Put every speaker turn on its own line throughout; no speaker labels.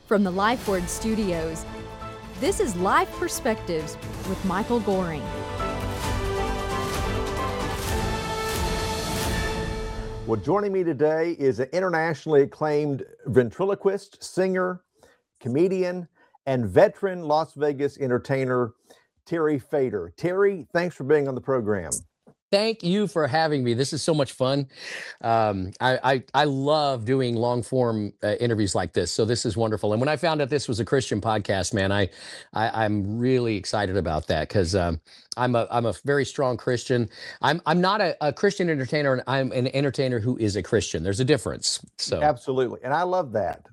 From the LifeWord Studios, this is Life Perspectives with Michael Goring.
Well, joining me today is an internationally acclaimed ventriloquist, singer, comedian, and veteran Las Vegas entertainer, Terry Fator. Terry, thanks for being on the program.
Thank you for having me. This is so much fun. I love doing long form interviews like this. So this is wonderful. And when I found out this was a Christian podcast, man, I'm really excited about that because I'm a very strong Christian. I'm not a Christian entertainer. I'm an entertainer who is a Christian. There's a difference. So
absolutely, and I love that.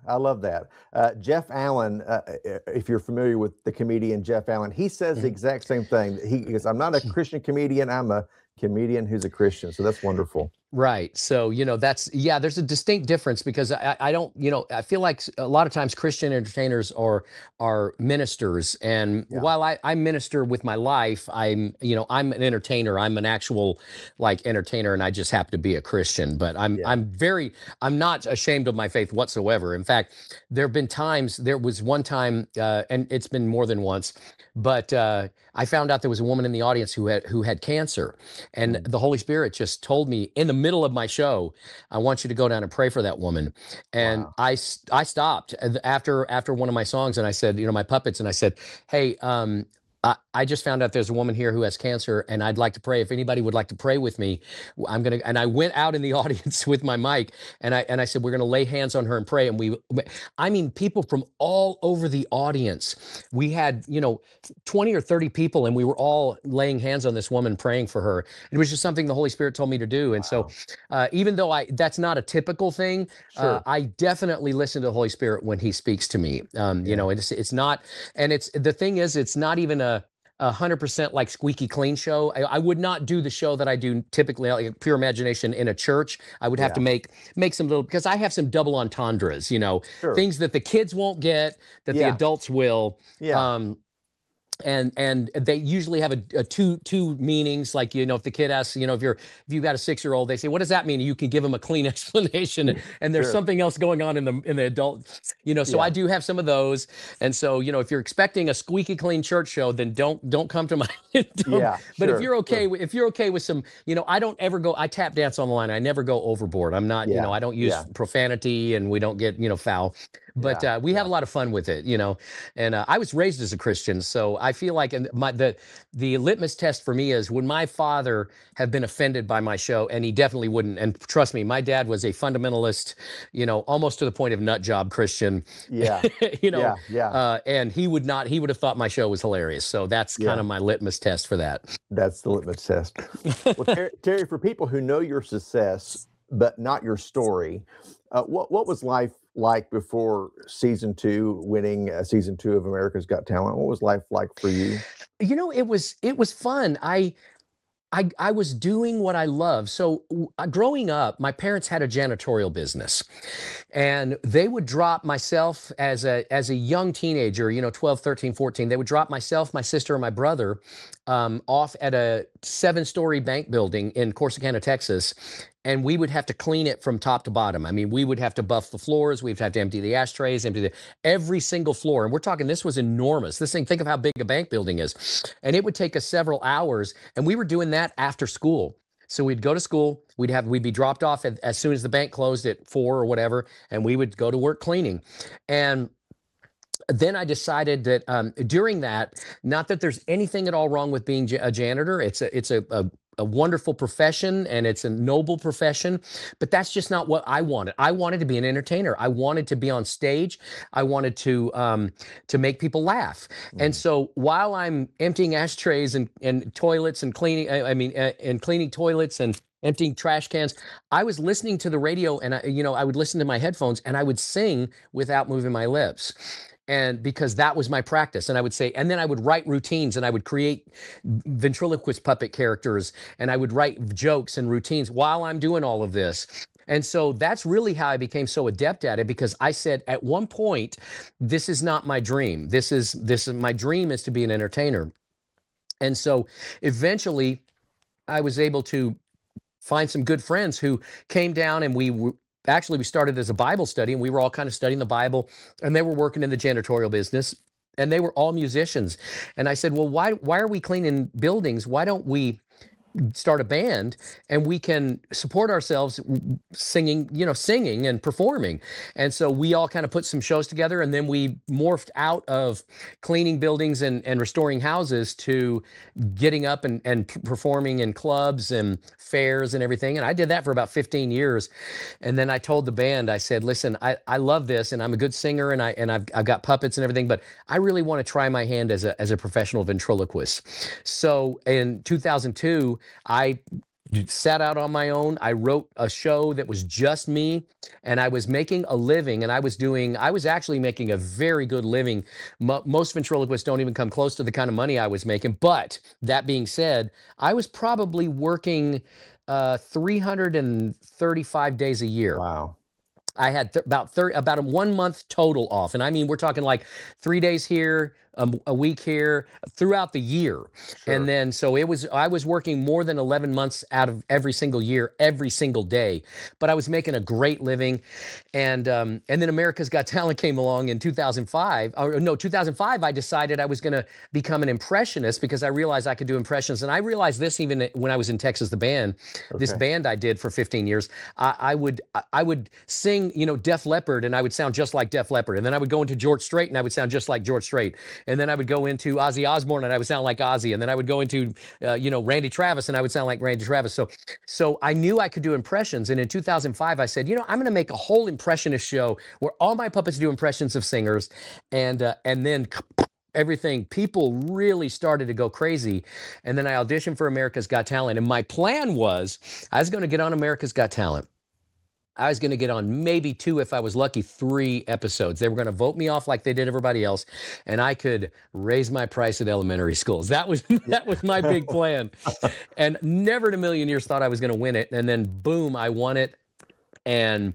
Jeff Allen, if you're familiar with the comedian Jeff Allen, he says the exact same thing. He goes, "I'm not a Christian comedian. I'm a comedian who's a Christian." So that's wonderful.
Right. So, there's a distinct difference because I don't, I feel like a lot of times Christian entertainers are ministers. And while I minister with my life, I'm an entertainer. I'm an actual entertainer, and I just happen to be a Christian. But I'm not ashamed of my faith whatsoever. In fact, there was one time, and it's been more than once, but I found out there was a woman in the audience who had cancer, and the Holy Spirit just told me in the middle of my show, "I want you to go down and pray for that woman." And wow. I stopped after one of my songs, and I said, my puppets, and I said, "Hey, I just found out there's a woman here who has cancer, and I'd like to pray. If anybody would like to pray with me, and I went out in the audience with my mic, and I said, we're gonna lay hands on her and pray. And people from all over the audience. We had 20 or 30 people, and we were all laying hands on this woman, praying for her. It was just something the Holy Spirit told me to do. And so, even though that's not a typical thing, sure. I definitely listen to the Holy Spirit when He speaks to me. It's not, and the thing is, it's not even a 100% like squeaky clean show. I would not do the show that I do typically, like Pure Imagination, in a church. I would have to make some little, because I have some double entendres, sure. Things that the kids won't get, that the adults will. Yeah. And they usually have a two meanings. Like, if the kid asks, if you've got a 6-year-old, they say, "What does that mean?" You can give them a clean explanation, and there's sure. something else going on in the adult, so I do have some of those. And so, if you're expecting a squeaky clean church show, then don't come to my, but sure, if you're okay with some, I don't ever go, I tap dance on the line. I never go overboard. I'm not, I don't use profanity, and we don't get, foul. But we have a lot of fun with it, and I was raised as a Christian. So I feel like the litmus test for me is, would my father have been offended by my show? And he definitely wouldn't. And trust me, my dad was a fundamentalist, almost to the point of nut job Christian. Yeah. And he would have thought my show was hilarious. So that's kind of my litmus test for that.
That's the litmus test. Well, Terry, for people who know your success, but not your story, what was life like before season 2, winning season 2 of America's Got Talent? What was life like for you?
It was fun. I was doing what I love. So growing up, my parents had a janitorial business, and they would drop myself as a young teenager, 12, 13, 14, they would drop myself, my sister, and my brother off at a 7-story bank building in Corsicana, Texas. And we would have to clean it from top to bottom. I mean, we would have to buff the floors. We'd have to empty the ashtrays, every single floor. And we're talking, this was enormous. This thing, think of how big a bank building is. And it would take us several hours. And we were doing that after school. So we'd go to school, we'd be dropped off as soon as the bank closed at 4 or whatever, and we would go to work cleaning. And then I decided that during that, not that there's anything at all wrong with being a janitor. It's a wonderful profession, and it's a noble profession, but that's just not what I wanted. I wanted to be an entertainer. I wanted to be on stage. I wanted to make people laugh. And so while I'm emptying ashtrays and toilets and cleaning, and cleaning toilets and emptying trash cans, I was listening to the radio, and I would listen to my headphones, and I would sing without moving my lips. And because that was my practice, and I would say, and then I would write routines, and I would create ventriloquist puppet characters, and I would write jokes and routines while I'm doing all of this. And so that's really how I became so adept at it, because I said at one point, this is not my dream. This is my dream is to be an entertainer. And so eventually I was able to find some good friends who came down, and actually we started as a Bible study, and we were all kind of studying the Bible, and they were working in the janitorial business, and they were all musicians. And I said, well, why are we cleaning buildings? Why don't we start a band and we can support ourselves singing and performing? And so we all kind of put some shows together, and then we morphed out of cleaning buildings and restoring houses to getting up and performing in clubs and fairs and everything. And I did that for about 15 years. And then I told the band, I said, listen, I love this, and I'm a good singer, and I've got puppets and everything, but I really want to try my hand as a professional ventriloquist. So in 2002, I sat out on my own. I wrote a show that was just me, and I was making a living, and I was actually making a very good living. Most ventriloquists don't even come close to the kind of money I was making. But that being said, I was probably working 335 days a year.
Wow.
I had about a 1 month total off. And I mean, we're talking like 3 days here, a week here throughout the year.
Sure.
And then, so I was working more than 11 months out of every single year, every single day, but I was making a great living. And then America's Got Talent came along in 2005. 2005, I decided I was going to become an impressionist because I realized I could do impressions. And I realized this even when I was in Texas, the band, this band I did for 15 years, I would sing, Def Leppard, and I would sound just like Def Leppard. And then I would go into George Strait, and I would sound just like George Strait. And then I would go into Ozzy Osbourne, and I would sound like Ozzy. And then I would go into, Randy Travis, and I would sound like Randy Travis. So I knew I could do impressions. And in 2005, I said, I'm going to make a whole impressionist show where all my puppets do impressions of singers. And then everything, people really started to go crazy. And then I auditioned for America's Got Talent. And my plan was I was going to get on America's Got Talent. I was going to get on maybe 2, if I was lucky, 3 episodes. They were going to vote me off like they did everybody else, and I could raise my price at elementary schools. That was my big plan. And never in a million years thought I was going to win it. And then boom, I won it. And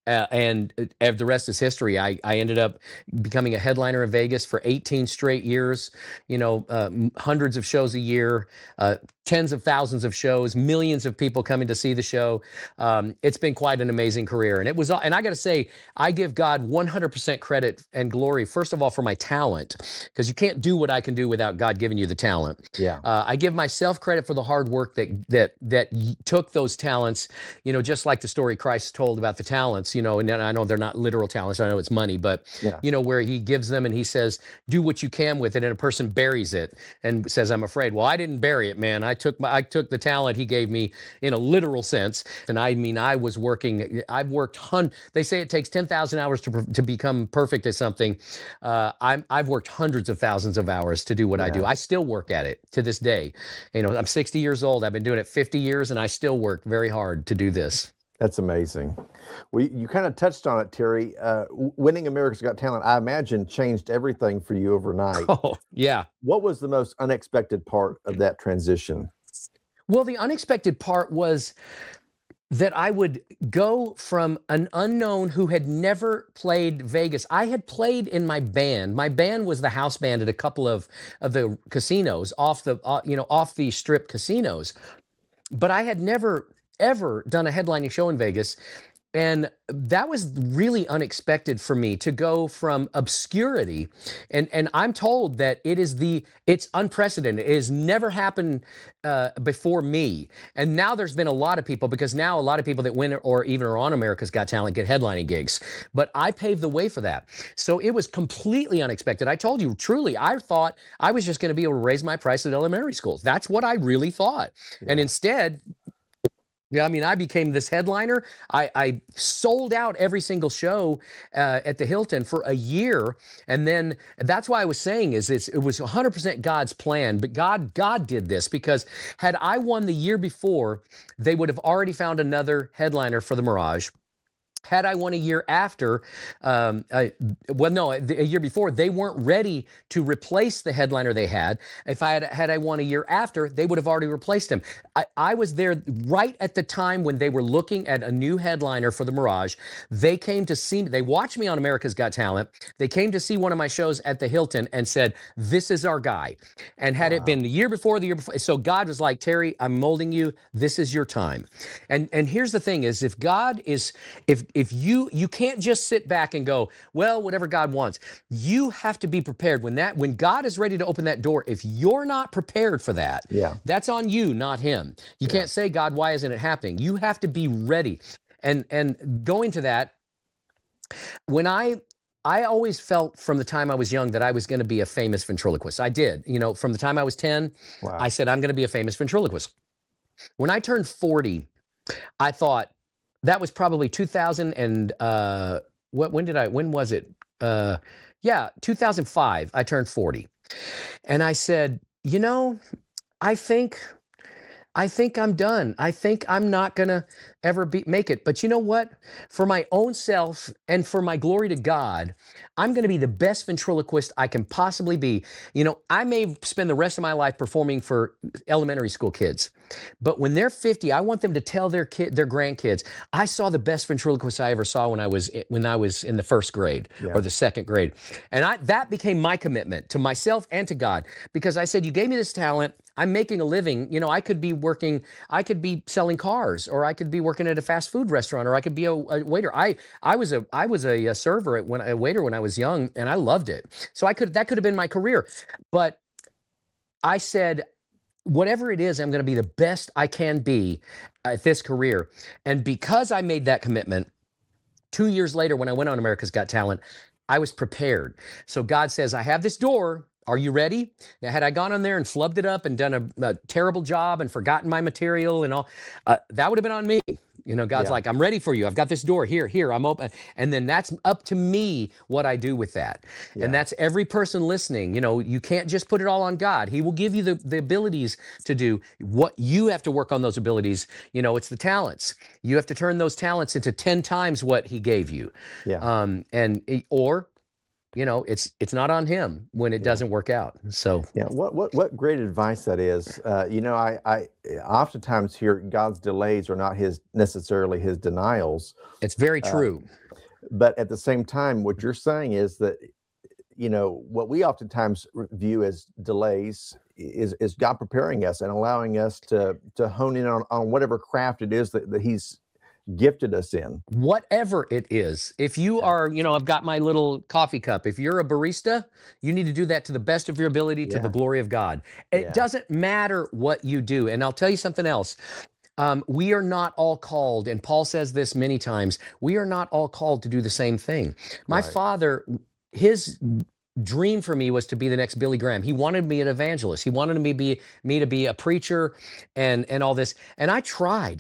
the rest is history. I ended up becoming a headliner in Vegas for 18 straight years, hundreds of shows a year, tens of thousands of shows, millions of people coming to see the show. It's been quite an amazing career. And and I got to say, I give God 100% credit and glory, first of all, for my talent, because you can't do what I can do without God giving you the talent.
Yeah.
I give myself credit for the hard work that took those talents, just like the story Christ told about the talents, and I know they're not literal talents. I know it's money, but, where he gives them and he says, do what you can with it. And a person buries it and says, I'm afraid. Well, I didn't bury it, man. I took the talent he gave me in a literal sense. And I mean, I've worked they say it takes 10,000 hours to become perfect at something. I've worked hundreds of thousands of hours to do what I do. I still work at it to this day. I'm 60 years old. I've been doing it 50 years, and I still work very hard to do this.
That's amazing. Well, you kind of touched on it, Terry. Winning America's Got Talent, I imagine, changed everything for you overnight.
Oh, yeah.
What was the most unexpected part of that transition?
Well, the unexpected part was that I would go from an unknown who had never played Vegas. I had played in my band. My band was the house band at a couple of the casinos off the strip casinos, but I had never ever done a headlining show in Vegas. And that was really unexpected for me to go from obscurity. And I'm told that it's unprecedented. It has never happened before me. And now there's been a lot of people, because now a lot of people that win or even are on America's Got Talent get headlining gigs. But I paved the way for that. So it was completely unexpected. I told you, truly, I thought I was just going to be able to raise my price at elementary schools. That's what I really thought. Yeah. And instead, I became this headliner. I sold out every single show at the Hilton for a year. And then that's why I was saying it was 100% God's plan. But God did this, because had I won the year before, they would have already found another headliner for the Mirage. Had I won a year after, a year before, they weren't ready to replace the headliner they had. If I had won a year after, they would have already replaced him. I was there right at the time when they were looking at a new headliner for the Mirage. They came to see me. They watched me on America's Got Talent. They came to see one of my shows at the Hilton and said, "This is our guy." And had it been the year before, so God was like, "Terry, I'm molding you. This is your time." And here's the thing: is if if you can't just sit back and go, well, whatever God wants. You have to be prepared when God is ready to open that door. If you're not prepared for that, that's on you, not him. You can't say, God, why isn't it happening? You have to be ready. And going to that, when I always felt from the time I was young that I was going to be a famous ventriloquist. I did. From the time I was 10, I said, I'm going to be a famous ventriloquist. When I turned 40, I thought that was probably 2000 and when was it? 2005, I turned 40. And I said, I think I'm done. I think I'm not going to ever make it. But you know what? For my own self and for my glory to God, I'm going to be the best ventriloquist I can possibly be. I may spend the rest of my life performing for elementary school kids, but when they're 50, I want them to tell their grandkids, I saw the best ventriloquist I ever saw when I was in the first grade or the second grade. And that became my commitment to myself and to God, because I said, you gave me this talent. I'm making a living. I could be selling cars, or I could be working at a fast food restaurant, or I could be a waiter. I was a server a waiter when I was young, and I loved it. So that could have been my career. But I said, whatever it is, I'm going to be the best I can be at this career. And because I made that commitment, 2 years later, when I went on America's Got Talent, I was prepared. So God says, I have this door. Are you ready? Now, had I gone on there and flubbed it up and done a terrible job and forgotten my material and all, that would have been on me. God's like, I'm ready for you. I've got this door here. I'm open. And then that's up to me what I do with that. Yeah. And that's every person listening. You can't just put it all on God. He will give you the abilities to do what you have to work on those abilities. It's the talents. You have to turn those talents into 10 times what he gave you. Yeah. It's not on him when it doesn't work out. So
what great advice that is. I oftentimes hear God's delays are not necessarily his denials.
It's very true.
But at the same time, what you're saying is that what we oftentimes view as delays is God preparing us and allowing us to hone in on whatever craft it is that he's gifted us in.
Whatever it is. If you are, I've got my little coffee cup. If you're a barista, you need to do that to the best of your ability, to the glory of God. It doesn't matter what you do. And I'll tell you something else. We are not all called, and Paul says this many times, we are not all called to do the same thing. My father, his dream for me was to be the next Billy Graham. He wanted me an evangelist. He wanted me to be a preacher and all this. And I tried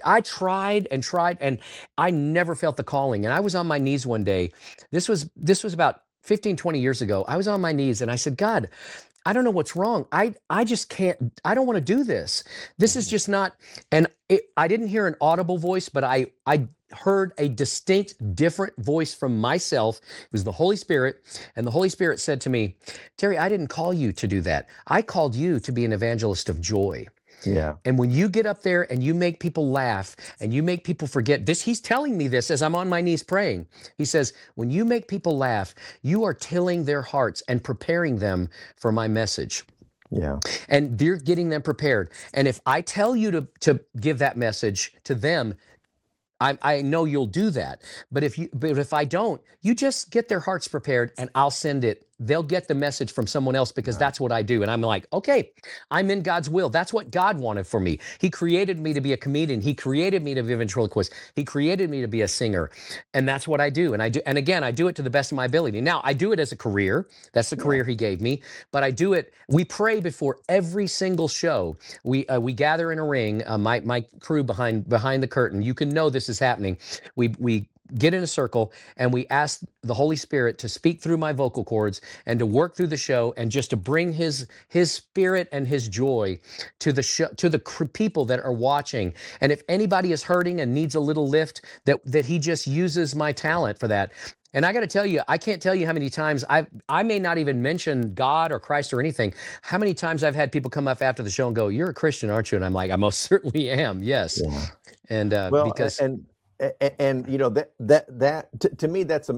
and I never felt the calling. And I was on my knees one day. This was about 15, 20 years ago. I was on my knees and I said, God, I don't know what's wrong. I just can't, I don't want to do this. This is just not, and I didn't hear an audible voice, but I heard a distinct, different voice from myself. It was the Holy Spirit. And the Holy Spirit said to me, Terry, I didn't call you to do that. I called you to be an evangelist of joy.
Yeah.
And when you get up there and you make people laugh and you make people forget this, he's telling me this as I'm on my knees praying. He says, when you make people laugh, you are tilling their hearts and preparing them for my message.
Yeah.
And you're getting them prepared. And if I tell you to give that message to them, I know you'll do that. But if I don't, you just get their hearts prepared and I'll send it. They'll get the message from someone else because that's what I do. And I'm like, okay, I'm in God's will. That's what God wanted for me. He created me to be a comedian. He created me to be a ventriloquist. He created me to be a singer. And that's what I do. And again, I do it to the best of my ability. Now, I do it as a career. That's the career he gave me. But I do it, we pray before every single show. We gather in a ring, my crew behind the curtain. You can know this is happening. We get in a circle and we ask the Holy Spirit to speak through my vocal cords and to work through the show and just to bring his spirit and his joy to the show, to the people that are watching. And if anybody is hurting and needs a little lift, that he just uses my talent for that. And I got to tell you, I can't tell you how many times I may not even mention God or Christ or anything. How many times I've had people come up after the show and go, "You're a Christian, aren't you?" And I'm like, "I most certainly am. Yes." Yeah. And because
and that to me that's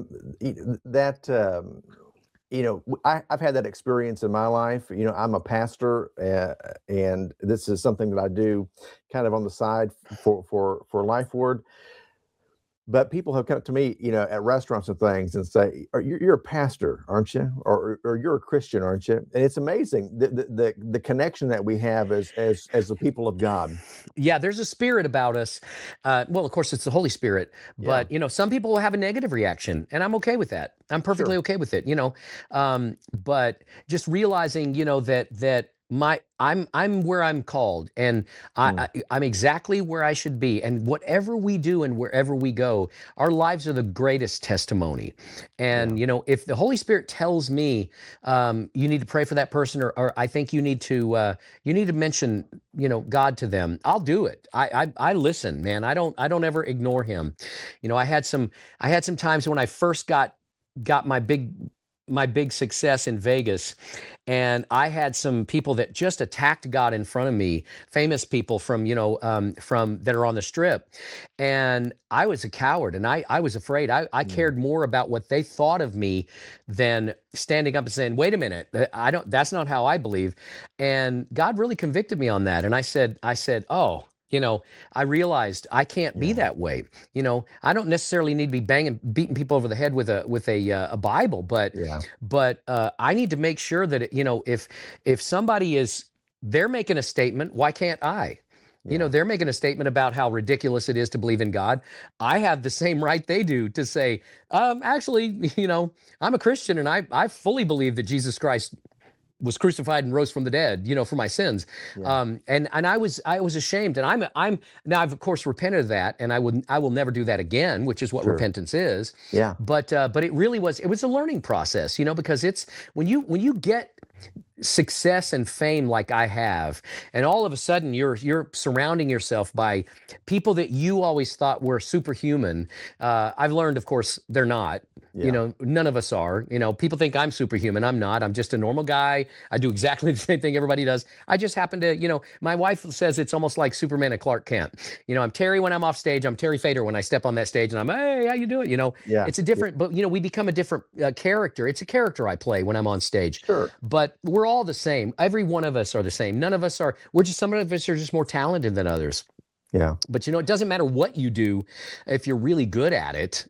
I've had that experience in my life. I'm a pastor, and this is something that I do kind of on the side for Life Word. But people have come to me, at restaurants and things and say, you're a pastor, aren't you? Or you're a Christian, aren't you? And it's amazing the connection that we have as the people of God.
Yeah, there's a spirit about us. Well, of course, it's the Holy Spirit, but some people will have a negative reaction, and I'm okay with that. I'm perfectly okay with it. But just realizing, that I'm where I'm called, and I'm exactly where I should be. And whatever we do and wherever we go, our lives are the greatest testimony. And if the Holy Spirit tells me you need to pray for that person, or I think you need to mention God to them, I'll do it. I listen, man. I don't ever ignore him. I had some times when I first got my big success in Vegas, and I had some people that just attacked God in front of me, famous people from that are on the Strip. And I was a coward, and I was afraid. I cared more about what they thought of me than standing up and saying, wait a minute, that's not how I believe. And God really convicted me on that. And I said, oh, I realized I can't be that way. I don't necessarily need to be beating people over the head with a Bible, but I need to make sure that if somebody they're making a statement, why can't I? They're making a statement about how ridiculous it is to believe in God. I have the same right they do to say, actually, I'm a Christian, and I fully believe that Jesus Christ was crucified and rose from the dead, for my sins. And I was ashamed, and I'm now I've of course repented of that, and I will never do that again, which is what repentance is.
Yeah.
But it was a learning process, because it's when you get success and fame like I have, and all of a sudden you're surrounding yourself by people that you always thought were superhuman. I've learned, of course, they're not. None of us are. People think I'm superhuman. I'm not. I'm just a normal guy. I do exactly the same thing everybody does. I just happen to, my wife says it's almost like Superman and Clark Kent. I'm Terry when I'm off stage. I'm Terry Fader when I step on that stage, and I'm, hey, how you doing? It's a different, but we become a different character. It's a character I play when I'm on stage.
Sure.
But we're all the same. Every one of us are the same. None of us are. Some of us are just more talented than others.
Yeah.
But it doesn't matter what you do. If you're really good at it,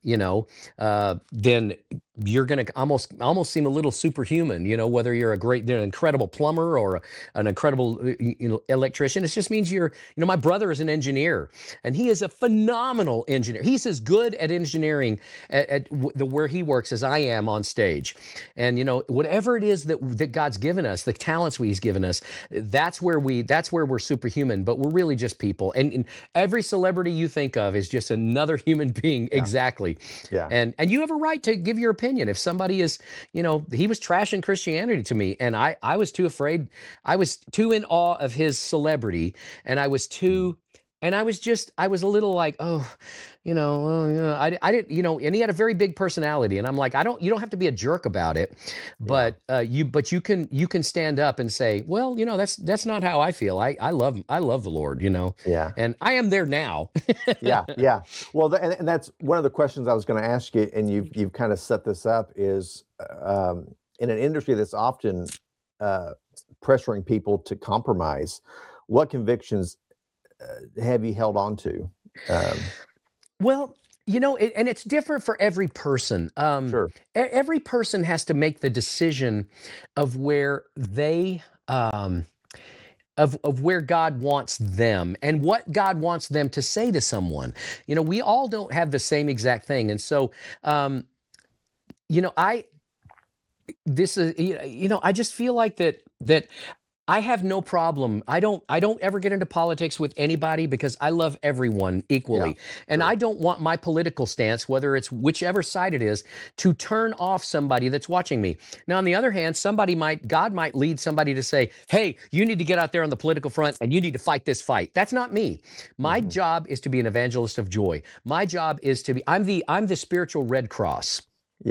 then you're going to almost seem a little superhuman, whether you're an incredible plumber or an incredible electrician. It just means my brother is an engineer, and he is a phenomenal engineer. He's as good at engineering at where he works as I am on stage. And whatever it is that God's given us, the talents He's given us, that's where we're superhuman, but we're really just people. And every celebrity you think of is just another human being.
Yeah.
Exactly.
Yeah.
And you have a right to give your opinion. If somebody is, he was trashing Christianity to me, and I was too afraid. I was too in awe of his celebrity, and I was a little like, I didn't, and he had a very big personality, and I'm like, you don't have to be a jerk about it, but you can stand up and say, well, that's not how I feel. I love the Lord,
Yeah.
and I am there now.
Yeah. Well, and that's one of the questions I was going to ask you, and you've kind of set this up, is in an industry that's often pressuring people to compromise, what convictions have you held on to?
Well, and it's different for every person.
Sure.
Every person has to make the decision of where they, of where God wants them and what God wants them to say to someone. We all don't have the same exact thing. And so, I just feel like that I have no problem. I don't ever get into politics with anybody because I love everyone equally. And I don't want my political stance, whether it's whichever side it is, to turn off somebody that's watching me. Now, on the other hand, God might lead somebody to say, hey, you need to get out there on the political front and you need to fight this fight. That's not me. My job is to be an evangelist of joy. My job is to be, I'm the spiritual Red Cross.
Yeah.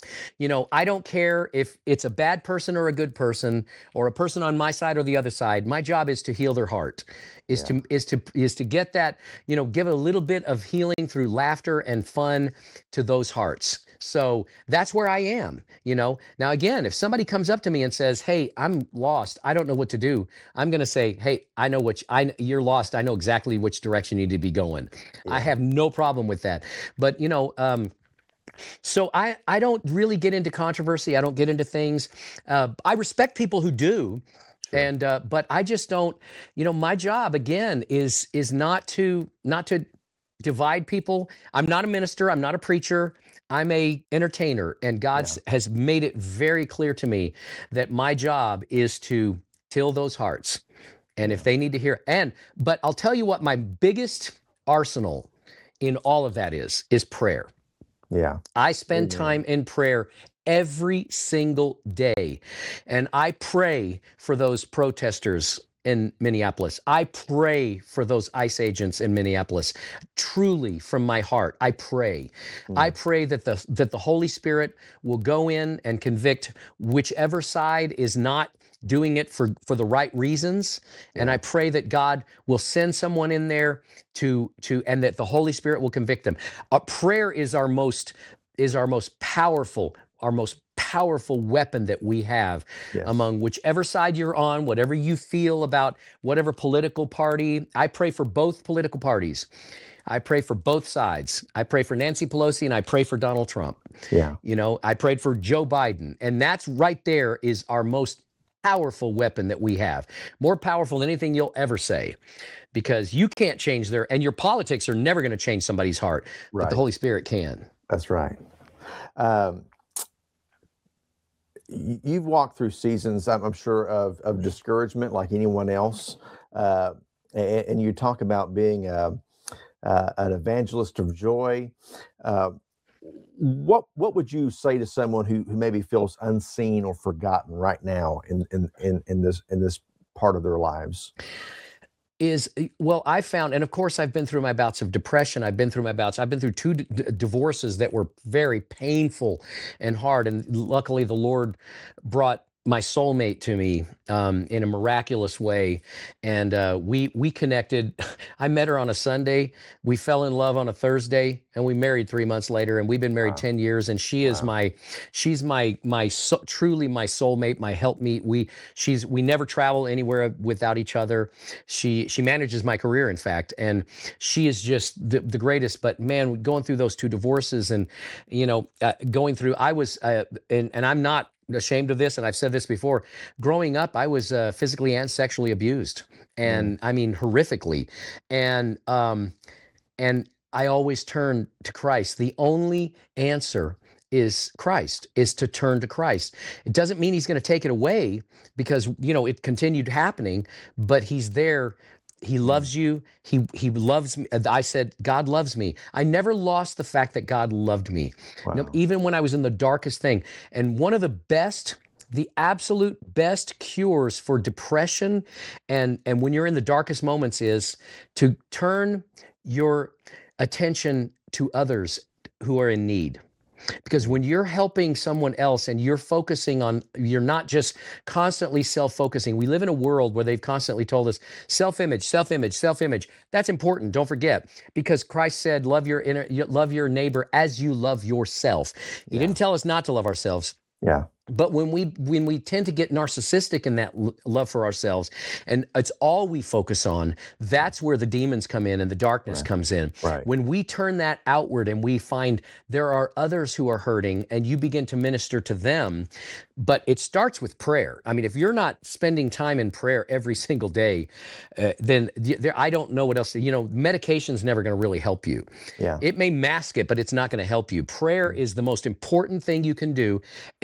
I don't care if it's a bad person or a good person or a person on my side or the other side. My job is to heal their heart, is
Yeah.
to get that, give a little bit of healing through laughter and fun to those hearts. So that's where I am. Now again, if somebody comes up to me and says, "Hey, I'm lost. I don't know what to do." I'm going to say, "Hey, I know you're lost. I know exactly which direction you need to be going." I
Yeah.
have no problem with that. But so I don't really get into controversy. I don't get into things. I respect people who do,
Sure.
and but I just don't. My job again is not to divide people. I'm not a minister. I'm not a preacher. I'm a entertainer, and God has made it very clear to me that my job is to till those hearts, and if they need to hear, but I'll tell you what my biggest arsenal in all of that is prayer.
Yeah.
I spend
Amen.
time in prayer every single day. And I pray for those protesters in Minneapolis. I pray for those ICE agents in Minneapolis. Truly, from my heart, I pray. I pray that the Holy Spirit will go in and convict whichever side is not doing it for the right reasons. And I pray that God will send someone in there and that the Holy Spirit will convict them. Prayer is our most powerful weapon that we have among whichever side you're on, whatever you feel about whatever political party. I pray for both political parties. I pray for both sides. I pray for Nancy Pelosi and I pray for Donald Trump.
Yeah.
I prayed for Joe Biden. And that's right there is our most powerful weapon that we have. More powerful than anything you'll ever say. Because you can't change and your politics are never going to change somebody's heart, but the Holy Spirit can.
That's right. You've walked through seasons, I'm sure, of discouragement like anyone else. And you talk about being an evangelist of joy. What would you say to someone who maybe feels unseen or forgotten right now in this part of their lives?
I found, and of course I've been through my bouts of depression. I've been through two divorces that were very painful and hard. And luckily the Lord brought my soulmate to me in a miraculous way. And we connected. I met her on a Sunday. We fell in love on a Thursday and we married 3 months later, and we've been married 10 years. And she is truly my soulmate, my helpmate. We never travel anywhere without each other. She manages my career, in fact, and she is just the greatest. But man, going through those two divorces and, going through, I was, and I'm not ashamed of this, and I've said this before. Growing up, I was physically and sexually abused, and I mean horrifically, and I always turned to Christ. The only answer is Christ, is to turn to Christ. It doesn't mean he's going to take it away, because it continued happening, but he's there. He loves you. He loves me. I said, God loves me. I never lost the fact that God loved me.
Wow.
Even when I was in the darkest thing. And one of the absolute best cures for depression and when you're in the darkest moments is to turn your attention to others who are in need. Because when you're helping someone else and you're not just constantly self-focusing. We live in a world where they've constantly told us self-image, self-image, self-image. That's important. Don't forget, because Christ said, love your neighbor as you love yourself. He didn't tell us not to love ourselves.
Yeah.
But when we tend to get narcissistic in that love for ourselves, and it's all we focus on, that's where the demons come in and the darkness comes in.
Right.
When we turn that outward and we find there are others who are hurting and you begin to minister to them, but it starts with prayer. I mean, if you're not spending time in prayer every single day, then I don't know what else. Medication's never going to really help you.
Yeah.
It may mask it, but it's not going to help you. Prayer is the most important thing you can do every single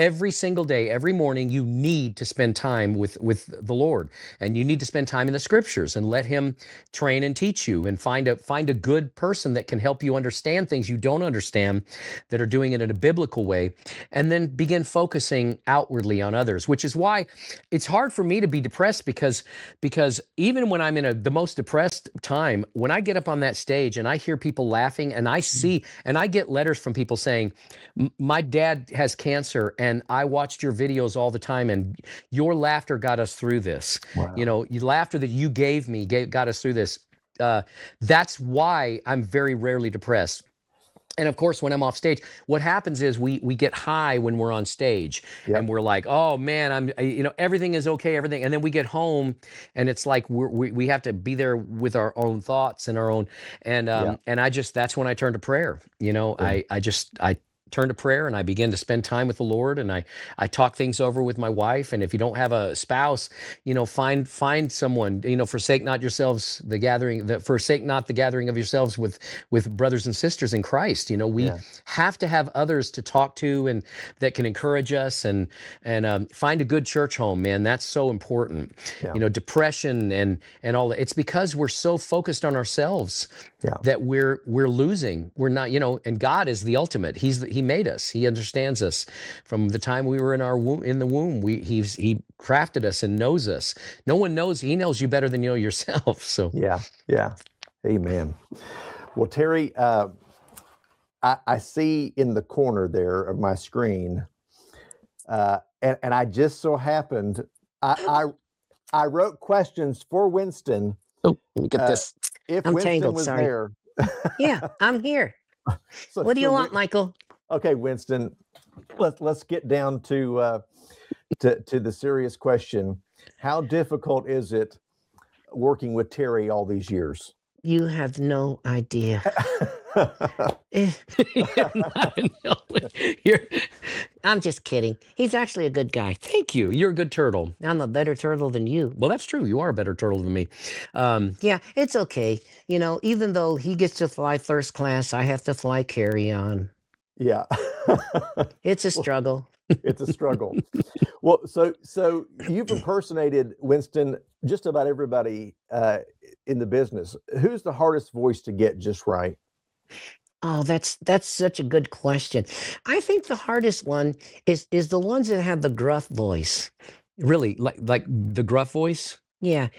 single day, every morning, you need to spend time with the Lord, and you need to spend time in the scriptures and let him train and teach you, and find a good person that can help you understand things you don't understand, that are doing it in a biblical way, and then begin focusing outwardly on others, which is why it's hard for me to be depressed, because even when I'm in the most depressed time, when I get up on that stage and I hear people laughing, and I see, and I get letters from people saying, my dad has cancer and I watched your videos all the time, and your laughter got us through this.
Wow.
Your laughter that you gave me got us through this. That's why I'm very rarely depressed. And of course, when I'm off stage, what happens is we get high when we're on stage.
Yep.
And we're like, oh man, everything is okay, everything. And then we get home and it's like we have to be there with our own thoughts and our own, and that's when I turn to prayer. I turn to prayer and I begin to spend time with the Lord, and I talk things over with my wife. And if you don't have a spouse, find someone, forsake not the gathering of yourselves with brothers and sisters in Christ. We have to have others to talk to, and that can encourage us, and find a good church home, man. That's so important.
Yeah.
Depression and all that. It's because we're so focused on ourselves that we're losing. We're not, and God is the ultimate. He made us. He understands us from the time we were in the womb. He crafted us and knows us. No one knows. He knows you better than you know yourself. So
yeah. Amen. Well, Terry, I see in the corner there of my screen, and I just so happened, I wrote questions for Winston.
Oh, let me get this.
If
I'm
Winston
tangled,
was
sorry.
there.
Yeah, I'm here.
So-
What do you
so
want, Michael?
Okay, Winston, let's get down to the serious question. How difficult is it working with Terry all these years?
You have no idea. Eh, I'm just kidding. He's actually a good guy.
thank you. You're a good turtle.
I'm a better turtle than you.
Well, that's true. You are a better turtle than me.
Yeah, it's okay. Even though he gets to fly first class, I have to fly carry-on.
Yeah.
It's a struggle.
It's a struggle. Well, so you've impersonated, Winston, just about everybody in the business. Who's the hardest voice to get just right?
Oh, that's such a good question. I think the hardest one is the ones that have the gruff voice.
Really, like the gruff voice?
Yeah,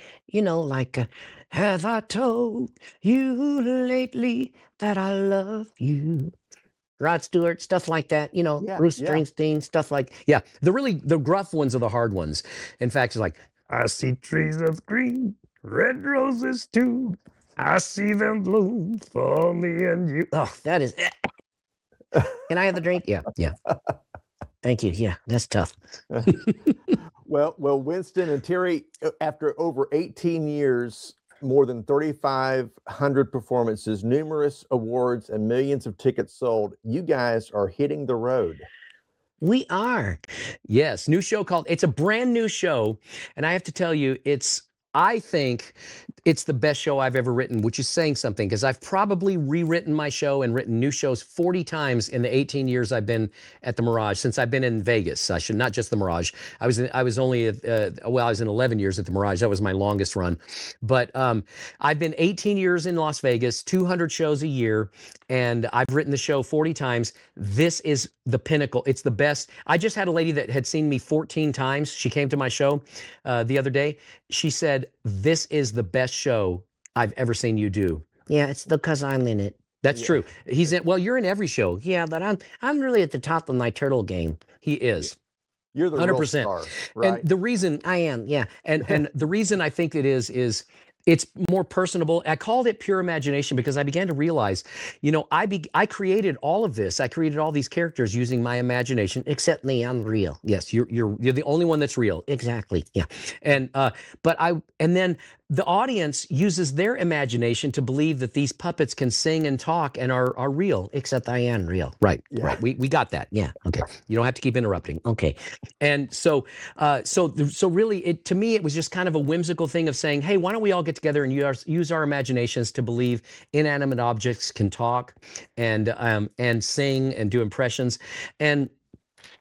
have I told you lately that I love you? Rod Stewart, stuff like that, Bruce Springsteen, stuff like.
Yeah, the gruff ones are the hard ones. In fact, it's like, I see trees of green, red roses too. I see them bloom for me and you.
Oh, that is. Can I have the drink? Yeah. Thank you. Yeah, that's tough.
Well, Winston and Terry, after over 18 years, more than 3,500 performances, numerous awards, and millions of tickets sold, you guys are hitting the road.
We are.
Yes, new show it's a brand new show. And I have to tell you, I think it's the best show I've ever written, which is saying something, because I've probably rewritten my show and written new shows 40 times in the 18 years I've been at the Mirage, since I've been in Vegas. not just the Mirage. I was in 11 years at the Mirage. That was my longest run. But I've been 18 years in Las Vegas, 200 shows a year, and I've written the show 40 times. This is the pinnacle. It's the best. I just had a lady that had seen me 14 times. She came to my show the other day. She said, this is the best show I've ever seen you do.
Yeah, it's because I'm in it.
That's true. You're in every show.
Yeah, but I'm really at the top of my turtle game.
He is.
You're the
100%.
real star, right?
And the reason
I am, yeah.
and the reason I think it is it's more personable. I called it pure imagination because I began to realize, I created all of this. I created all these characters using my imagination.
Except me, I'm real.
Yes, you're the only one that's real.
Exactly. Yeah.
And then the audience uses their imagination to believe that these puppets can sing and talk and are real.
Except I am real.
Right.
Yeah.
Right. We got that.
Yeah.
Okay. You don't have to keep interrupting.
Okay.
And so really, to me, it was just kind of a whimsical thing of saying, hey, why don't we all get together and use our imaginations to believe inanimate objects can talk and sing and do impressions. And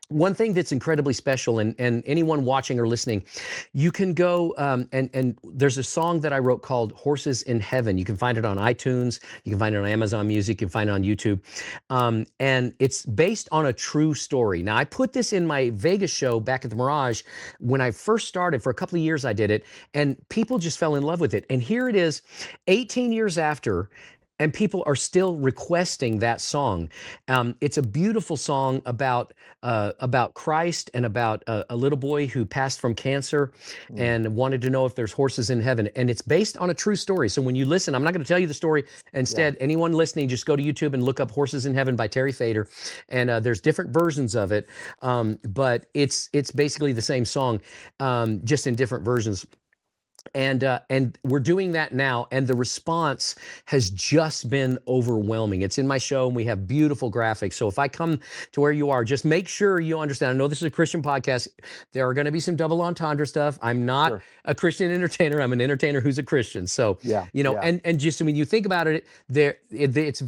one thing that's incredibly special, and anyone watching or listening, you can go and there's a song that I wrote called Horses in Heaven. You can find it on iTunes, you can find it on Amazon Music, you can find it on YouTube. And it's based on a true story. Now, I put this in my Vegas show back at the Mirage when I first started. For a couple of years I did it, and people just fell in love with it. And here it is, 18 years after, and people are still requesting that song. It's a beautiful song about Christ and about a little boy who passed from cancer and wanted to know if there's horses in heaven. And it's based on a true story. So when you listen, I'm not going to tell you the story. Instead, anyone listening, just go to YouTube and look up Horses in Heaven by Terry Fader. And there's different versions of it. But it's basically the same song, just in different versions. And we're doing that now, and the response has just been overwhelming. It's in my show, and we have beautiful graphics. So if I come to where you are, just make sure you understand. I know this is a Christian podcast. There are going to be some double entendre stuff. I'm not a Christian entertainer. I'm an entertainer who's a Christian. So and just when you think about it, there's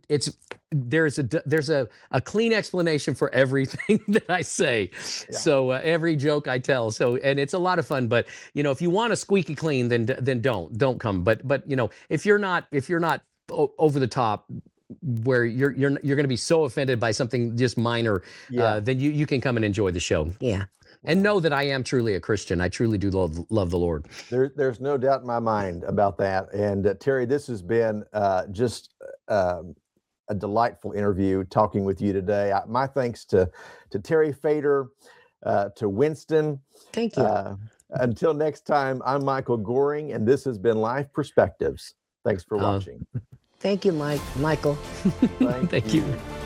a clean explanation for everything that I say. So every joke I tell. So, and it's a lot of fun. But if you want to squeaky clean, then don't come. But if you're not over the top, where you're going to be so offended by something just minor, then you can come and enjoy the show. Yeah. And know that I am truly a Christian. I truly do love the Lord.
There's no doubt in my mind about that. And Terry, this has been just a delightful interview talking with you today. My thanks to Terry Fader, to Winston.
Thank you.
Until next time, I'm Michael Goring, and this has been Life Perspectives. Thanks for watching.
Thank you, Michael.
Thank you.